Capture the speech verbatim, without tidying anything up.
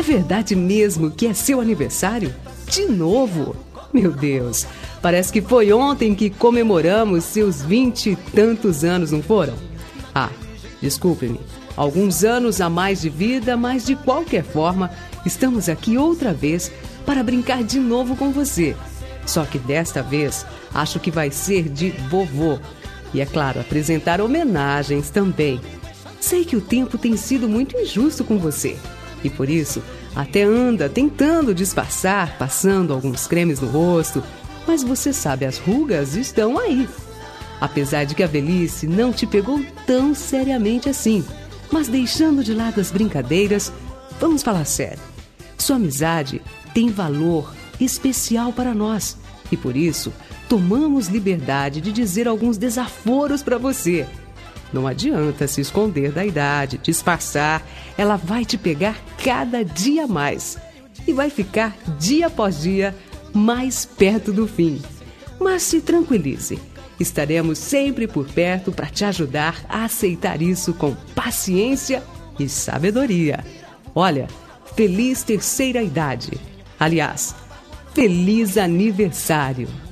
verdade mesmo que é seu aniversário? De novo? Meu Deus, parece que foi ontem que comemoramos seus vinte e tantos anos, não foram? Ah, desculpe-me, alguns anos a mais de vida, mas de qualquer forma, estamos aqui outra vez para brincar de novo com você. Só que desta vez, acho que vai ser de vovô. E é claro, apresentar homenagens também. Sei que o tempo tem sido muito injusto com você. E por isso, até anda tentando disfarçar, passando alguns cremes no rosto. Mas você sabe, as rugas estão aí. Apesar de que a velhice não te pegou tão seriamente assim. Mas deixando de lado as brincadeiras, vamos falar sério. Sua amizade tem valor especial para nós. E por isso, tomamos liberdade de dizer alguns desaforos para você. Não adianta se esconder da idade, disfarçar. Ela vai te pegar cada dia mais. E vai ficar, dia após dia, mais perto do fim. Mas se tranquilize. Estaremos sempre por perto para te ajudar a aceitar isso com paciência e sabedoria. Olha, feliz terceira idade. Aliás, feliz aniversário!